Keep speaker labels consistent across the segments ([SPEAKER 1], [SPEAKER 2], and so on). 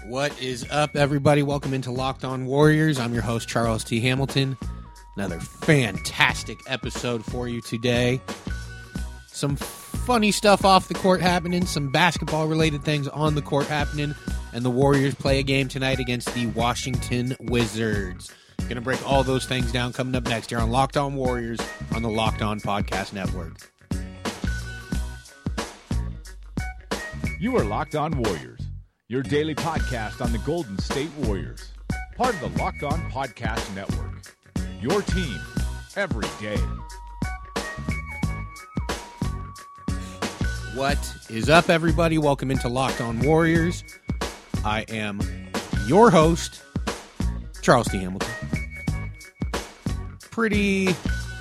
[SPEAKER 1] What is up, everybody? Welcome into Locked On Warriors. I'm your host, Charles T. Hamilton. Another fantastic episode for you today. Some funny stuff off the court happening, some basketball-related things on the court happening, and the Warriors play a game tonight against the Washington Wizards. Going to break all those things down coming up next here on Locked On Warriors on the Locked On Podcast Network.
[SPEAKER 2] You are Locked On Warriors, your daily podcast on the Golden State Warriors, part of the Locked On Podcast Network, your team every day.
[SPEAKER 1] What is up, everybody? Welcome into Locked On Warriors. I am your host, Charles T. Hamilton. Pretty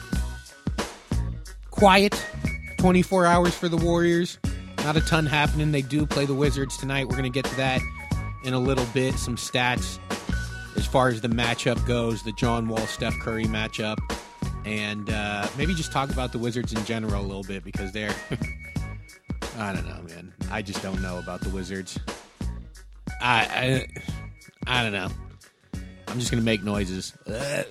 [SPEAKER 1] quiet 24 hours for the Warriors. Not a ton happening. They do play the Wizards tonight. We're going to get to that in a little bit. Some stats as far as the matchup goes, the John Wall, Steph Curry matchup. And maybe just talk about the Wizards in general a little bit because they're... I don't know, man. I just don't know about the Wizards. I don't know. I'm just going to make noises. I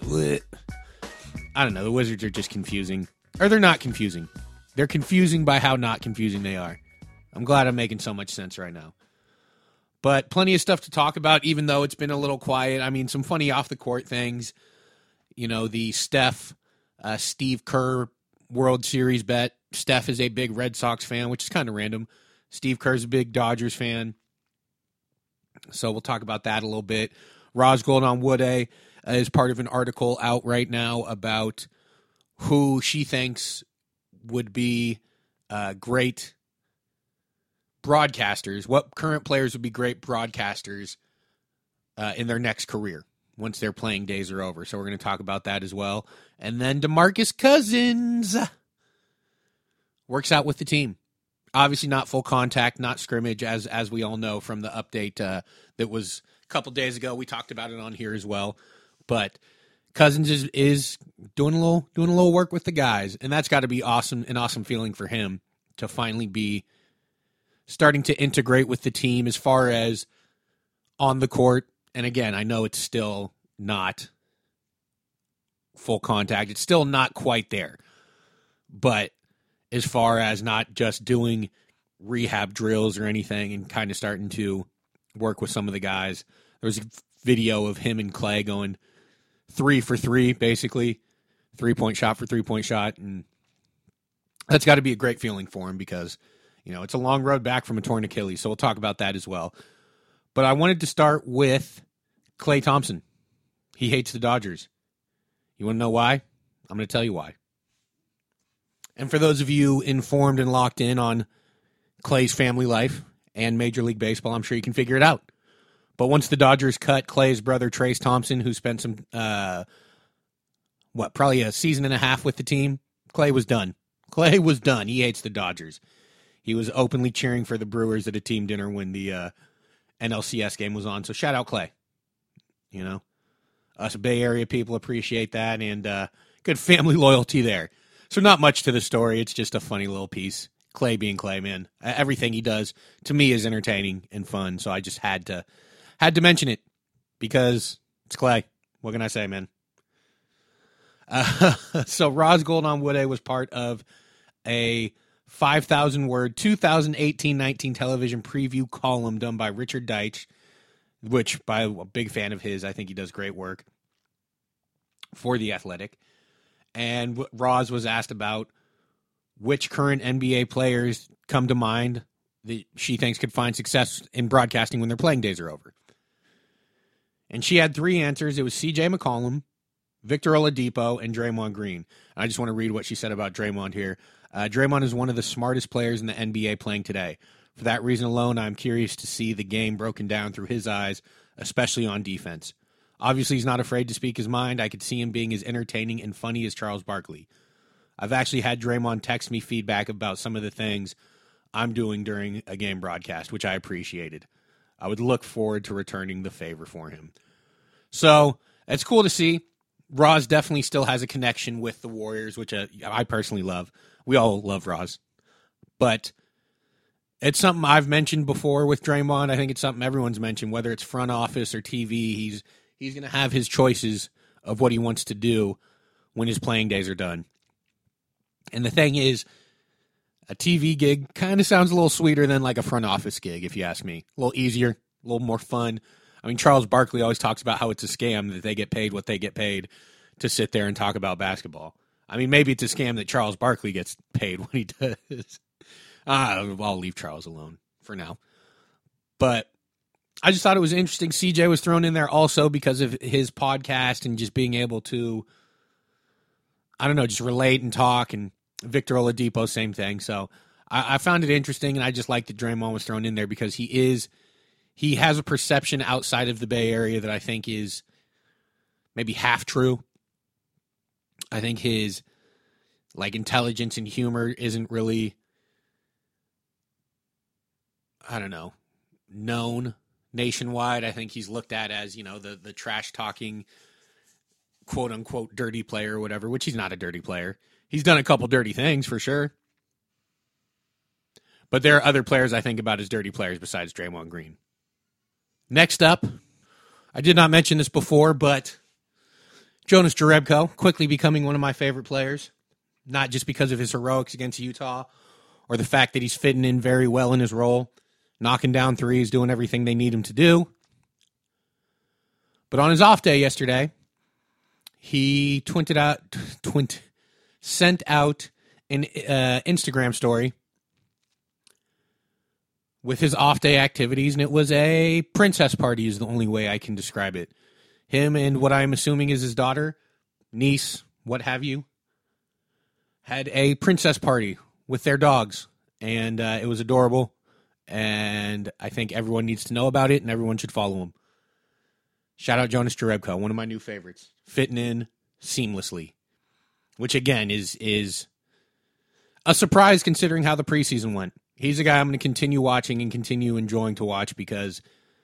[SPEAKER 1] don't know. The Wizards are just confusing. Or they're not confusing. They're confusing by how not confusing they are. I'm glad I'm making so much sense right now. But plenty of stuff to talk about, even though it's been a little quiet. I mean, some funny off-the-court things. You know, the Steve Kerr World Series bet. Steph is a big Red Sox fan, which is kind of random. Steve Kerr's a big Dodgers fan. So we'll talk about that a little bit. Roz Goldon-Wood is part of an article out right now about who she thinks would be great broadcasters, what current players would be great broadcasters in their next career once their playing days are over. So we're going to talk about that as well. And then DeMarcus Cousins works out with the team. Obviously not full contact, not scrimmage, as we all know from the update that was a couple days ago. We talked about it on here as well. But Cousins is doing a little work with the guys, and that's got to be awesome, an awesome feeling for him to finally be starting to integrate with the team as far as on the court. And again, I know it's still not full contact. It's still not quite there. But as far as not just doing rehab drills or anything and kind of starting to work with some of the guys, there was a video of him and Clay going 3 for 3, basically. 3-point shot for 3-point shot. And that's got to be a great feeling for him because, you know, it's a long road back from a torn Achilles, so we'll talk about that as well. But I wanted to start with Klay Thompson. He hates the Dodgers. You want to know why? I'm going to tell you why. And for those of you informed and locked in on Klay's family life and Major League Baseball, I'm sure you can figure it out. But once the Dodgers cut Klay's brother, Trayce Thompson, who spent some, probably a season and a half with the team, Klay was done. Klay was done. He hates the Dodgers. He was openly cheering for the Brewers at a team dinner when the NLCS game was on. So shout out Klay. You know, us Bay Area people appreciate that, and good family loyalty there. So not much to the story. It's just a funny little piece. Klay being Klay, man. Everything he does to me is entertaining and fun. So I just had to mention it because it's Klay. What can I say, man? So Roz Goldon-Wood was part of a 5,000-word 2018-19 television preview column done by Richard Deitch, which, by a big fan of his, I think he does great work for The Athletic. And Roz was asked about which current NBA players come to mind that she thinks could find success in broadcasting when their playing days are over. And she had 3 answers. It was C.J. McCollum, Victor Oladipo, and Draymond Green. I just want to read what she said about Draymond here. Draymond is one of the smartest players in the NBA playing today. For that reason alone, I'm curious to see the game broken down through his eyes, especially on defense. Obviously, he's not afraid to speak his mind. I could see him being as entertaining and funny as Charles Barkley. I've actually had Draymond text me feedback about some of the things I'm doing during a game broadcast, which I appreciated. I would look forward to returning the favor for him. So, it's cool to see. Roz definitely still has a connection with the Warriors, which I personally love. We all love Roz. But It's something I've mentioned before with Draymond. I think it's something everyone's mentioned, whether it's front office or TV. He's going to have his choices of what he wants to do when his playing days are done. And the thing is, a TV gig kind of sounds a little sweeter than like a front office gig, if you ask me. A little easier, a little more fun. I mean, Charles Barkley always talks about how it's a scam that they get paid what they get paid to sit there and talk about basketball. I mean, maybe it's a scam that Charles Barkley gets paid when he does. I'll leave Charles alone for now. But I just thought it was interesting. CJ was thrown in there also because of his podcast and just being able to, I don't know, just relate and talk. And Victor Oladipo, same thing. So I found it interesting, and I just like that Draymond was thrown in there because he has a perception outside of the Bay Area that I think is maybe half true. I think his like intelligence and humor isn't really, I don't know, known nationwide. I think he's looked at as, you know, the trash talking, quote unquote, dirty player or whatever, which he's not a dirty player. He's done a couple dirty things for sure. But there are other players I think about as dirty players besides Draymond Green. Next up, I did not mention this before, but Jonas Jerebko quickly becoming one of my favorite players, not just because of his heroics against Utah or the fact that he's fitting in very well in his role, knocking down threes, doing everything they need him to do. But on his off day yesterday, he sent out an Instagram story with his off-day activities, and it was a princess party is the only way I can describe it. Him and what I'm assuming is his daughter, niece, what have you, had a princess party with their dogs, and it was adorable, and I think everyone needs to know about it, and everyone should follow him. Shout out Jonas Jerebko, one of my new favorites, fitting in seamlessly, which, again, is a surprise considering how the preseason went. He's a guy I'm going to continue watching and continue enjoying to watch because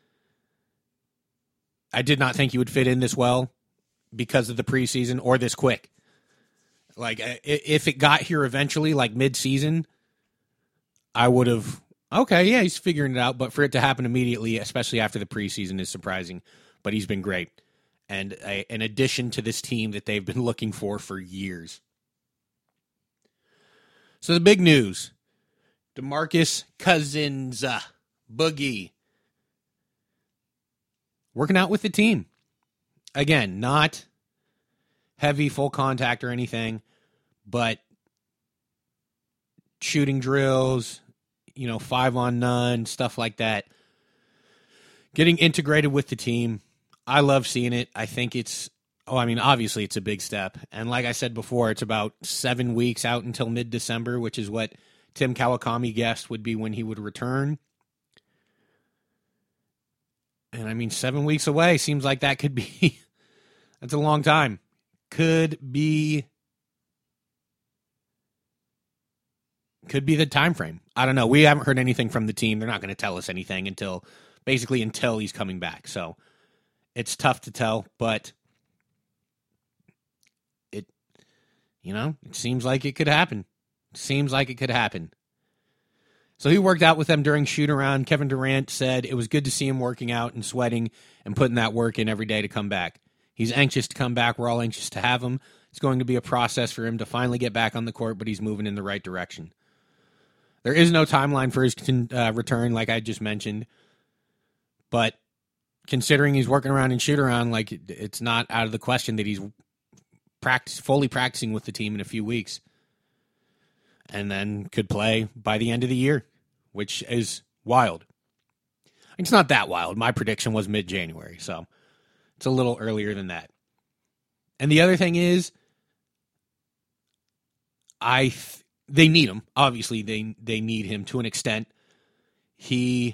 [SPEAKER 1] I did not think he would fit in this well because of the preseason or this quick. Like, if it got here eventually, like mid-season, I would have, okay, yeah, he's figuring it out. But for it to happen immediately, especially after the preseason, is surprising. But he's been great. And an addition to this team that they've been looking for years. So the big news. DeMarcus Cousins, Boogie, working out with the team. Again, not heavy full contact or anything, but shooting drills, 5-on-none, stuff like that. Getting integrated with the team. I love seeing it. I think obviously it's a big step. And like I said before, it's about 7 weeks out until mid-December, which is what Tim Kawakami guessed would be when he would return. And 7 weeks away seems like that could be, that's a long time. Could be the time frame. I don't know. We haven't heard anything from the team. They're not going to tell us anything until he's coming back. So it's tough to tell, but it seems like it could happen. So he worked out with them during shoot-around. Kevin Durant said it was good to see him working out and sweating and putting that work in every day to come back. He's anxious to come back. We're all anxious to have him. It's going to be a process for him to finally get back on the court, but he's moving in the right direction. There is no timeline for his return, like I just mentioned. But considering he's working around and shoot-around, like it's not out of the question that he's fully practicing with the team in a few weeks. And then could play by the end of the year, which is wild. It's not that wild. My prediction was mid-January, so it's a little earlier than that. And the other thing is, they need him. Obviously, they need him to an extent. The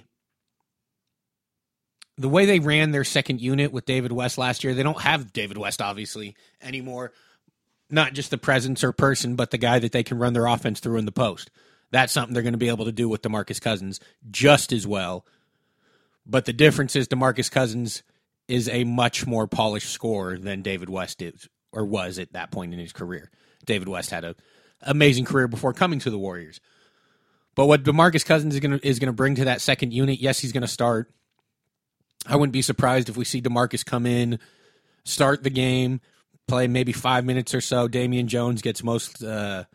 [SPEAKER 1] way they ran their second unit with David West last year, they don't have David West, obviously, anymore. Not just the presence or person, but the guy that they can run their offense through in the post. That's something they're going to be able to do with DeMarcus Cousins just as well. But the difference is DeMarcus Cousins is a much more polished scorer than David West is, or was at that point in his career. David West had an amazing career before coming to the Warriors. But what DeMarcus Cousins is gonna bring to that second unit, yes, he's going to start. I wouldn't be surprised if we see DeMarcus come in, start the game, play maybe 5 minutes or so. Damian Jones gets most of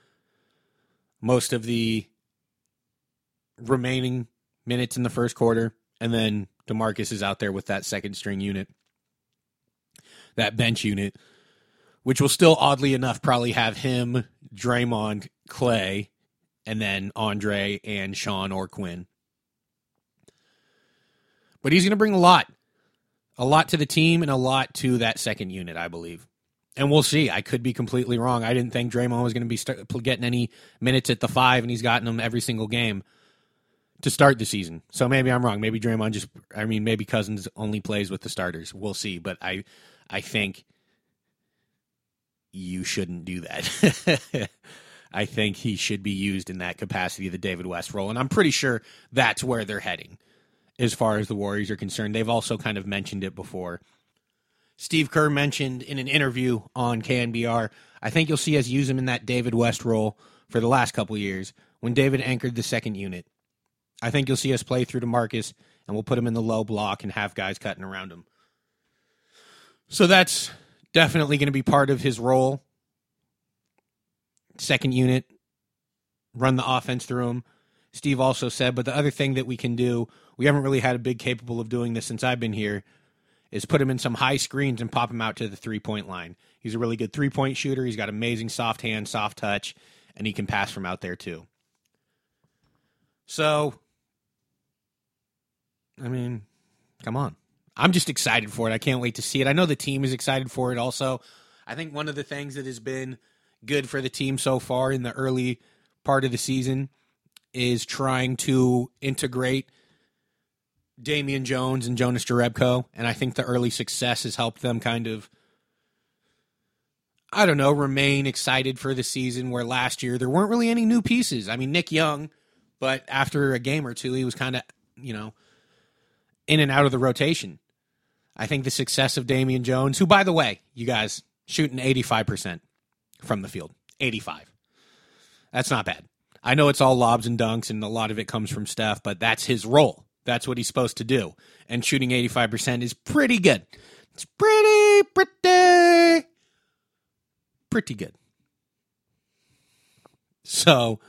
[SPEAKER 1] the remaining minutes in the first quarter, and then DeMarcus is out there with that second string unit, that bench unit, which will still, oddly enough, probably have him, Draymond, Clay, and then Andre and Sean or Quinn. But he's going to bring a lot to the team and a lot to that second unit, I believe. And we'll see. I could be completely wrong. I didn't think Draymond was going to be getting any minutes at the 5, and he's gotten them every single game to start the season. So maybe I'm wrong. Maybe maybe Cousins only plays with the starters. We'll see. But I think you shouldn't do that. I think he should be used in that capacity, the David West role. And I'm pretty sure that's where they're heading as far as the Warriors are concerned. They've also kind of mentioned it before. Steve Kerr mentioned in an interview on KNBR, I think you'll see us use him in that David West role for the last couple of years when David anchored the second unit. I think you'll see us play through to Marcus, and we'll put him in the low block and have guys cutting around him. So that's definitely going to be part of his role. Second unit, run the offense through him. Steve also said, but the other thing that we can do, we haven't really had a big capable of doing this since I've been here, is put him in some high screens and pop him out to the three-point line. He's a really good three-point shooter. He's got amazing soft hands, soft touch, and he can pass from out there too. So, I mean, come on. I'm just excited for it. I can't wait to see it. I know the team is excited for it also. I think one of the things that has been good for the team so far in the early part of the season is trying to integrate Damian Jones and Jonas Jerebko, and I think the early success has helped them kind of, remain excited for the season, where last year there weren't really any new pieces. I mean, Nick Young, but after a game or two, he was kind of, in and out of the rotation. I think the success of Damian Jones, who, by the way, you guys, shooting 85% from the field. 85. That's not bad. I know it's all lobs and dunks, and a lot of it comes from Steph, but that's his role. That's what he's supposed to do. And shooting 85% is pretty good. It's pretty good. So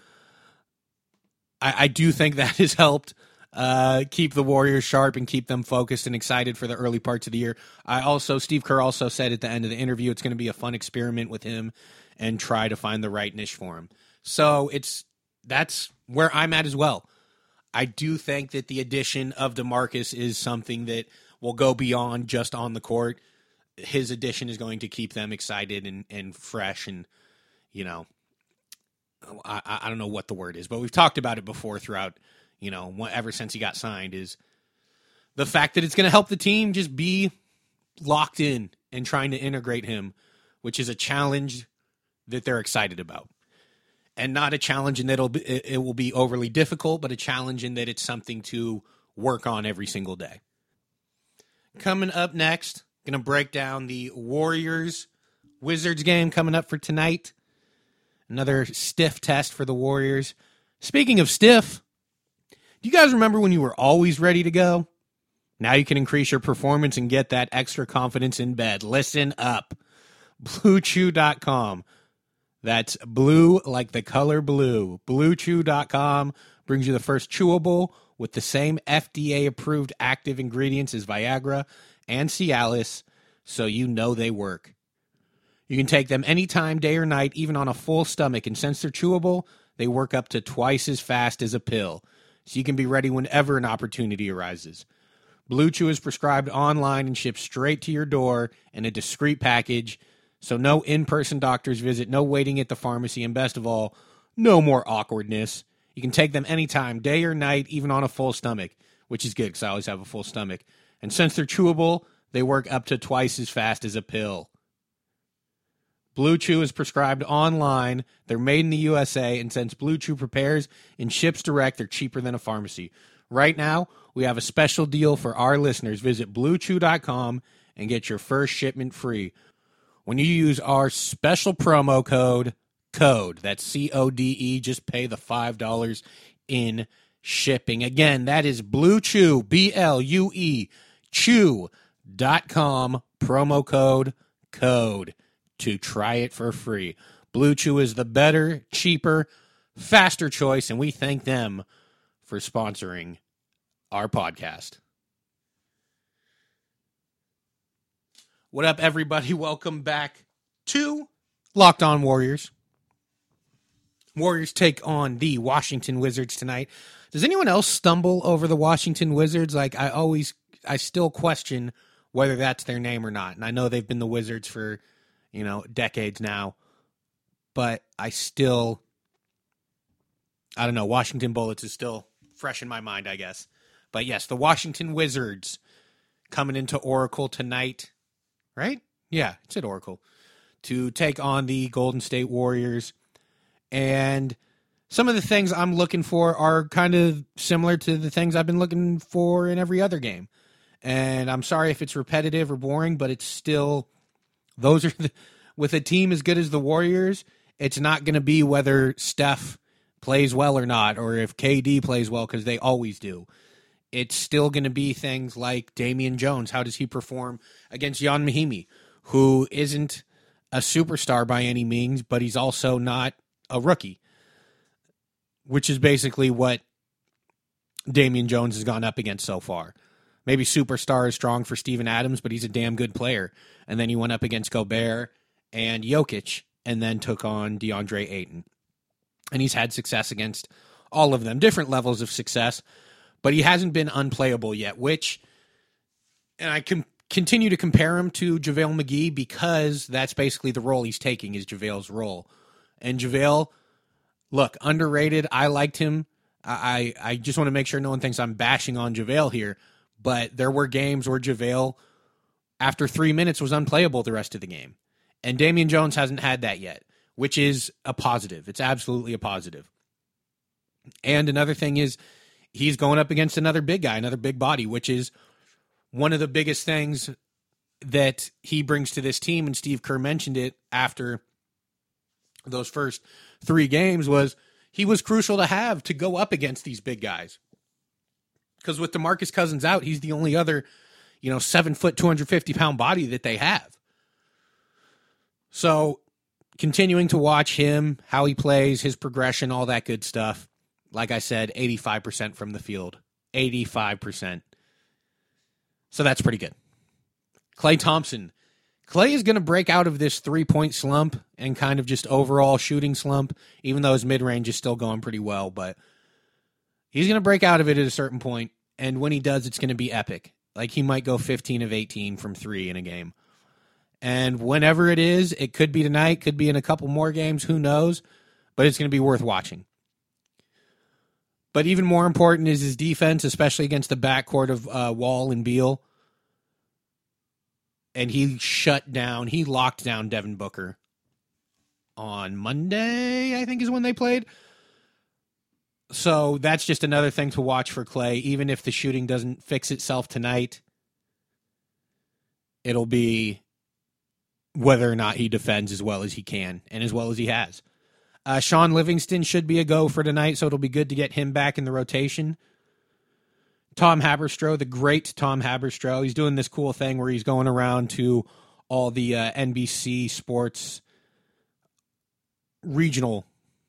[SPEAKER 1] I do think that has helped keep the Warriors sharp and keep them focused and excited for the early parts of the year. Steve Kerr also said at the end of the interview, it's going to be a fun experiment with him and try to find the right niche for him. So that's where I'm at as well. I do think that the addition of DeMarcus is something that will go beyond just on the court. His addition is going to keep them excited and fresh, and, I don't know what the word is, but we've talked about it before throughout, ever since he got signed, is the fact that it's going to help the team just be locked in and trying to integrate him, which is a challenge that they're excited about. And not a challenge in that it will be overly difficult, but a challenge in that it's something to work on every single day. Coming up next, going to break down the Warriors-Wizards game coming up for tonight. Another stiff test for the Warriors. Speaking of stiff, do you guys remember when you were always ready to go? Now you can increase your performance and get that extra confidence in bed. Listen up. BlueChew.com. That's blue like the color blue. BlueChew.com brings you the first chewable with the same FDA-approved active ingredients as Viagra and Cialis, so you know they work. You can take them anytime, day or night, even on a full stomach, and since they're chewable, they work up to twice as fast as a pill, so you can be ready whenever an opportunity arises. Blue Chew is prescribed online and shipped straight to your door in a discreet package. So no in-person doctor's visit, no waiting at the pharmacy, and best of all, no more awkwardness. You can take them anytime, day or night, even on a full stomach, which is good because I always have a full stomach. And since they're chewable, they work up to twice as fast as a pill. Blue Chew is prescribed online. They're made in the USA, and since Blue Chew prepares and ships direct, they're cheaper than a pharmacy. Right now, we have a special deal for our listeners. Visit BlueChew.com and get your first shipment free. When you use our special promo code, that's CODE, just pay the $5 in shipping. Again, that is Blue Chew, BLUE, chew.com, promo code to try it for free. Blue Chew is the better, cheaper, faster choice, and we thank them for sponsoring our podcast. What up, everybody? Welcome back to Locked On Warriors. Warriors take on the Washington Wizards tonight. Does anyone else stumble over the Washington Wizards? Like, I still question whether that's their name or not. And I know they've been the Wizards for, decades now. But I don't know, Washington Bullets is still fresh in my mind, I guess. But yes, the Washington Wizards coming into Oracle tonight, right? Yeah, it's at Oracle, to take on the Golden State Warriors. And some of the things I'm looking for are kind of similar to the things I've been looking for in every other game. And I'm sorry if it's repetitive or boring, but it's still, with a team as good as the Warriors, it's not going to be whether Steph plays well or not, or if KD plays well, because they always do. It's still going to be things like Damian Jones. How does he perform against Jan Mahimi, who isn't a superstar by any means, but he's also not a rookie, which is basically what Damian Jones has gone up against so far. Maybe superstar is strong for Steven Adams, but he's a damn good player. And then he went up against Gobert and Jokic, and then took on DeAndre Ayton. And he's had success against all of them, different levels of success, but he hasn't been unplayable yet, and I can continue to compare him to JaVale McGee because that's basically the role he's taking, is JaVale's role. And JaVale, look, underrated. I liked him. I just want to make sure no one thinks I'm bashing on JaVale here, but there were games where JaVale, after 3 minutes, was unplayable the rest of the game. And Damian Jones hasn't had that yet, which is a positive. It's absolutely a positive. And another thing is he's going up against another big guy, another big body, which is one of the biggest things that he brings to this team. And Steve Kerr mentioned it after those first 3 games, was he was crucial to have to go up against these big guys. Because with DeMarcus Cousins out, he's the only other, 7-foot, 250-pound body that they have. So continuing to watch him, how he plays, his progression, all that good stuff. Like I said, 85% from the field. 85%. So that's pretty good. Klay Thompson. Klay is going to break out of this 3-point slump and kind of just overall shooting slump, even though his mid-range is still going pretty well. But he's going to break out of it at a certain point, and when he does, it's going to be epic. Like, he might go 15 of 18 from 3 in a game. And whenever it is, it could be tonight, could be in a couple more games, who knows, but it's going to be worth watching. But even more important is his defense, especially against the backcourt of Wall and Beal. And he locked down Devin Booker on Monday, I think is when they played. So that's just another thing to watch for Klay. Even if the shooting doesn't fix itself tonight, it'll be whether or not he defends as well as he can and as well as he has. Sean Livingston should be a go for tonight, so it'll be good to get him back in the rotation. Tom Haberstroh, the great Tom Haberstroh, he's doing this cool thing where he's going around to all the NBC Sports regional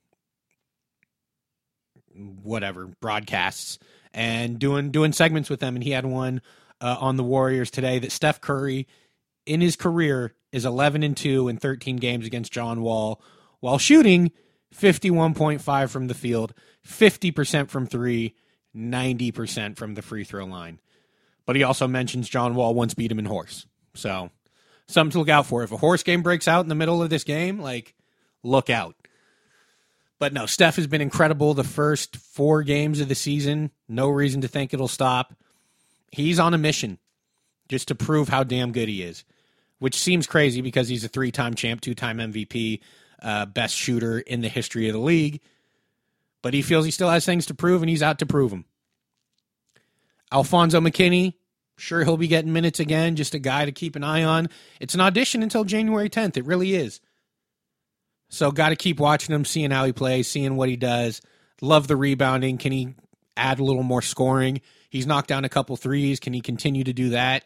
[SPEAKER 1] broadcasts and doing segments with them. And he had one on the Warriors today that Steph Curry in his career is 11-2 in 13 games against John Wall, while shooting 51.5 from the field, 50% from 3, 90% from the free throw line. But he also mentions John Wall once beat him in horse. So something to look out for. If a horse game breaks out in the middle of this game, look out. But no, Steph has been incredible the first 4 games of the season. No reason to think it'll stop. He's on a mission just to prove how damn good he is, which seems crazy because he's a 3-time champ, 2-time MVP, best shooter in the history of the league. But he feels he still has things to prove, and he's out to prove them. Alfonso McKinney, sure he'll be getting minutes again, just a guy to keep an eye on. It's an audition until January 10th. It really is. So got to keep watching him, seeing how he plays, seeing what he does. Love the rebounding. Can he add a little more scoring? He's knocked down a couple threes. Can he continue to do that?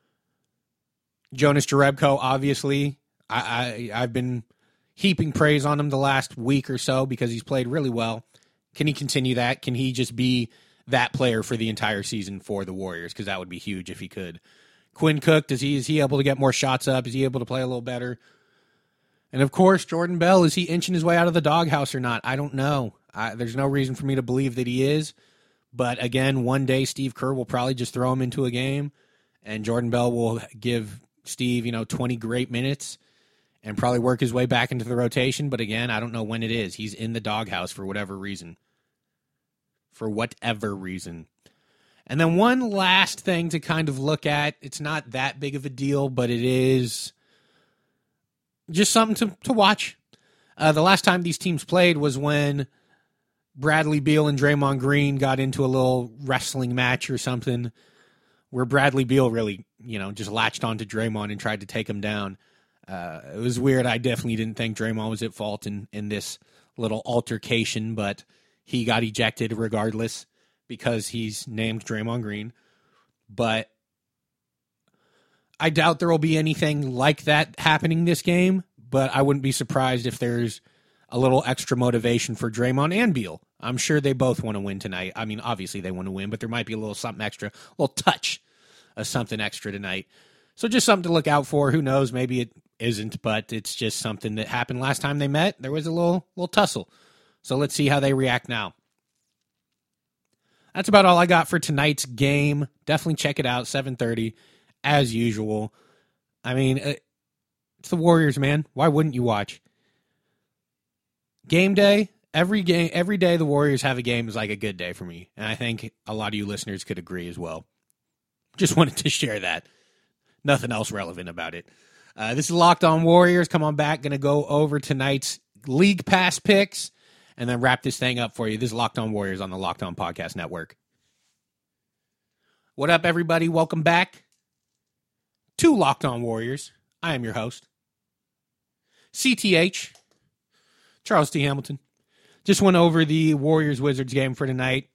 [SPEAKER 1] Jonas Jerebko, obviously. I've been heaping praise on him the last week or so because he's played really well. Can he continue that? Can he just be that player for the entire season for the Warriors? Because that would be huge if he could. Quinn Cook, is he able to get more shots up? Is he able to play a little better? And, of course, Jordan Bell, is he inching his way out of the doghouse or not? I don't know. There's no reason for me to believe that he is. But, again, one day Steve Kerr will probably just throw him into a game, and Jordan Bell will give Steve, 20 great minutes and probably work his way back into the rotation. But, again, I don't know when it is. He's in the doghouse for whatever reason. And then one last thing to kind of look at. It's not that big of a deal, but it is just something to watch. The last time these teams played was when Bradley Beal and Draymond Green got into a little wrestling match or something where Bradley Beal really, just latched onto Draymond and tried to take him down. It was weird. I definitely didn't think Draymond was at fault in this little altercation, but he got ejected regardless because he's named Draymond Green. But I doubt there will be anything like that happening this game, but I wouldn't be surprised if there's a little extra motivation for Draymond and Beal. I'm sure they both want to win tonight. I mean, obviously they want to win, but there might be a little something extra, a little touch of something extra tonight. So just something to look out for. Who knows? Maybe it isn't, but it's just something that happened last time they met. There was a little tussle. So let's see how they react now. That's about all I got for tonight's game. Definitely check it out, 7:30, as usual. I mean, it's the Warriors, man. Why wouldn't you watch? Game day, every day the Warriors have a game is like a good day for me. And I think a lot of you listeners could agree as well. Just wanted to share that. Nothing else relevant about it. This is Locked On Warriors. Come on back. Going to go over tonight's League Pass picks and then wrap this thing up for you. This is Locked On Warriors on the Locked On Podcast Network. What up, everybody? Welcome back to Locked On Warriors. I am your host, CTH, Charles T. Hamilton. Just went over the Warriors-Wizards game for tonight.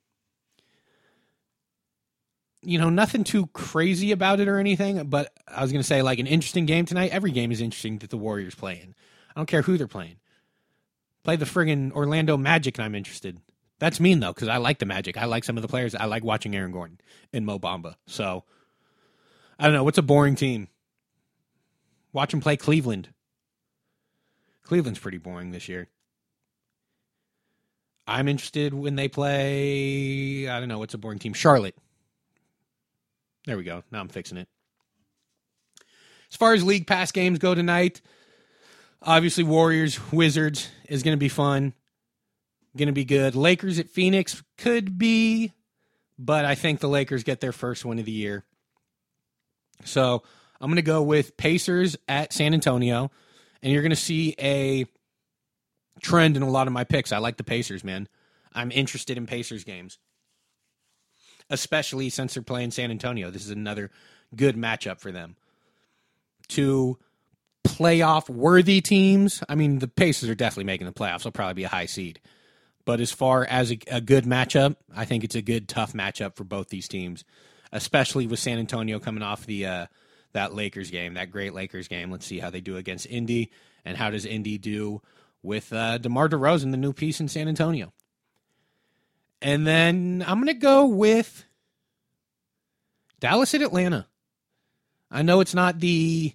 [SPEAKER 1] Nothing too crazy about it or anything, but I was going to say, like, an interesting game tonight. Every game is interesting that the Warriors play in. I don't care who they're playing. Play the friggin' Orlando Magic, and I'm interested. That's mean, though, because I like the Magic. I like some of the players. I like watching Aaron Gordon and Mo Bamba. So, I don't know. What's a boring team? Watch them play Cleveland. Cleveland's pretty boring this year. I'm interested when they play, I don't know, what's a boring team? Charlotte. There we go. Now I'm fixing it. As far as League Pass games go tonight, obviously Warriors, Wizards is going to be fun. Going to be good. Lakers at Phoenix could be, but I think the Lakers get their first win of the year. So I'm going to go with Pacers at San Antonio, and you're going to see a trend in a lot of my picks. I like the Pacers, man. I'm interested in Pacers games, especially since they're playing San Antonio. This is another good matchup for them. Two playoff-worthy teams. I mean, the Pacers are definitely making the playoffs. They'll probably be a high seed. But as far as a good matchup, I think it's a good, tough matchup for both these teams, especially with San Antonio coming off the that Lakers game, that great Lakers game. Let's see how they do against Indy, and how does Indy do with DeMar DeRozan, the new piece in San Antonio. And then I'm going to go with Dallas at Atlanta. I know it's not the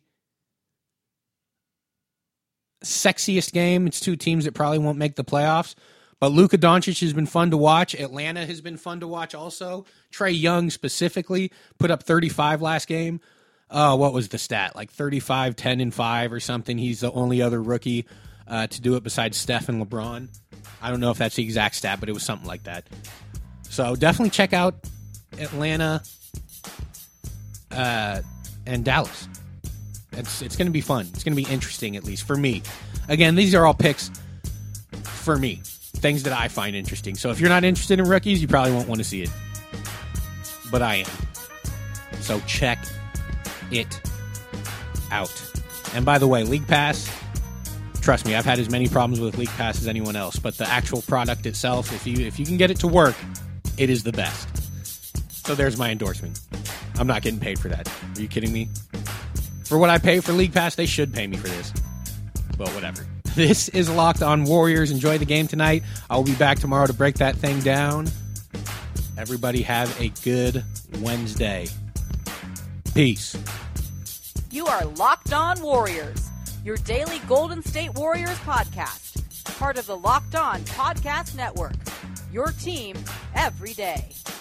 [SPEAKER 1] sexiest game. It's two teams that probably won't make the playoffs. But Luka Doncic has been fun to watch. Atlanta has been fun to watch also. Trae Young specifically put up 35 last game. What was the stat? Like 35, 10, and 5 or something. He's the only other rookie to do it besides Steph and LeBron. I don't know if that's the exact stat, but it was something like that. So definitely check out Atlanta and Dallas. It's going to be fun. It's going to be interesting, at least for me. Again, these are all picks for me. Things that I find interesting. So if you're not interested in rookies, you probably won't want to see it. But I am. So check it out. And by the way, League Pass, Trust me, I've had as many problems with League Pass as anyone else, but the actual product itself, if you can get it to work, it is the best. So there's my endorsement. I'm not getting paid for that. Are you kidding me? For what I pay for League Pass, they should pay me for this. But whatever. This is Locked On Warriors. Enjoy the game tonight. I will be back tomorrow to break that thing down. Everybody have a good Wednesday. Peace.
[SPEAKER 3] You are Locked On Warriors, your daily Golden State Warriors podcast. Part of the Locked On Podcast Network. Your team every day.